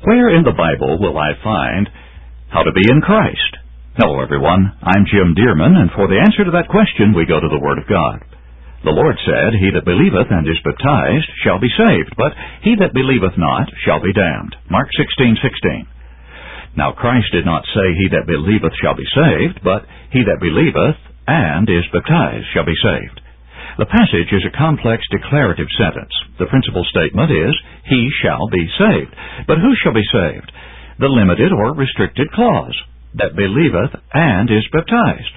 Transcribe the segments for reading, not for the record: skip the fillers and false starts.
Where in the Bible will I find how to be in Christ? Hello, everyone. I'm Jim Dearman, and for the answer to that question, we go to the Word of God. The Lord said, "He that believeth and is baptized shall be saved, but he that believeth not shall be damned." Mark 16:16. Now Christ did not say, "He that believeth shall be saved," but "He that believeth and is baptized shall be saved." The passage is a complex declarative sentence. The principal statement is, "He shall be saved." But who shall be saved? The limited or restricted clause, "that believeth and is baptized."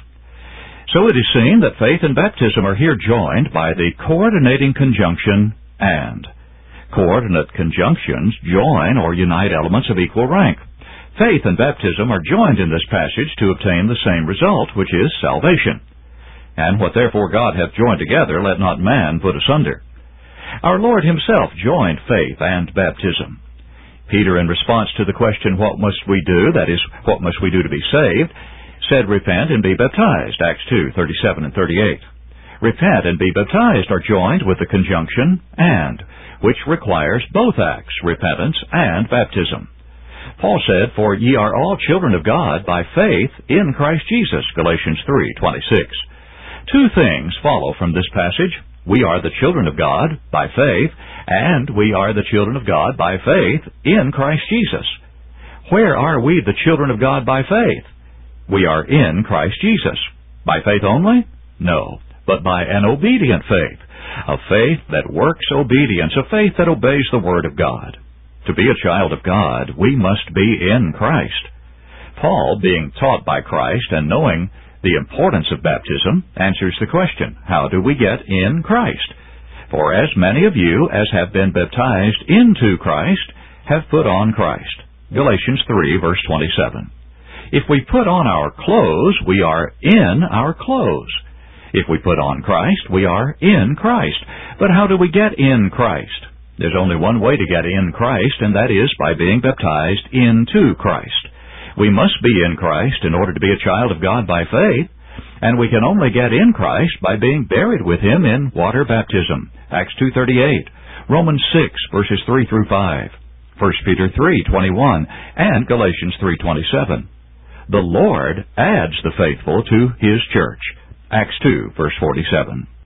So it is seen that faith and baptism are here joined by the coordinating conjunction "and." Coordinate conjunctions join or unite elements of equal rank. Faith and baptism are joined in this passage to obtain the same result, which is salvation. And what therefore God hath joined together, let not man put asunder. Our Lord himself joined faith and baptism. Peter, in response to the question, "What must we do?" that is, what must we do to be saved, said, "Repent and be baptized," Acts 2:37 and 38. Repent and be baptized are joined with the conjunction "and," which requires both acts, repentance and baptism. Paul said, "For ye are all children of God by faith in Christ Jesus," Galatians 3:26. Two things follow from this passage. We are the children of God by faith, and we are the children of God by faith in Christ Jesus. Where are we the children of God by faith? We are in Christ Jesus. By faith only? No, but by an obedient faith, a faith that works obedience, a faith that obeys the Word of God. To be a child of God, we must be in Christ. Paul, being taught by Christ and knowing the importance of baptism, answers the question, how do we get in Christ? "For as many of you as have been baptized into Christ have put on Christ." Galatians 3, verse 27. If we put on our clothes, we are in our clothes. If we put on Christ, we are in Christ. But how do we get in Christ? There's only one way to get in Christ, and that is by being baptized into Christ. We must be in Christ in order to be a child of God by faith, and we can only get in Christ by being buried with Him in water baptism, Acts 2:38, Romans 6, verses 3 through 5, 1 Peter 3:21, and Galatians 3:27. The Lord adds the faithful to His church, Acts 2, verse 47.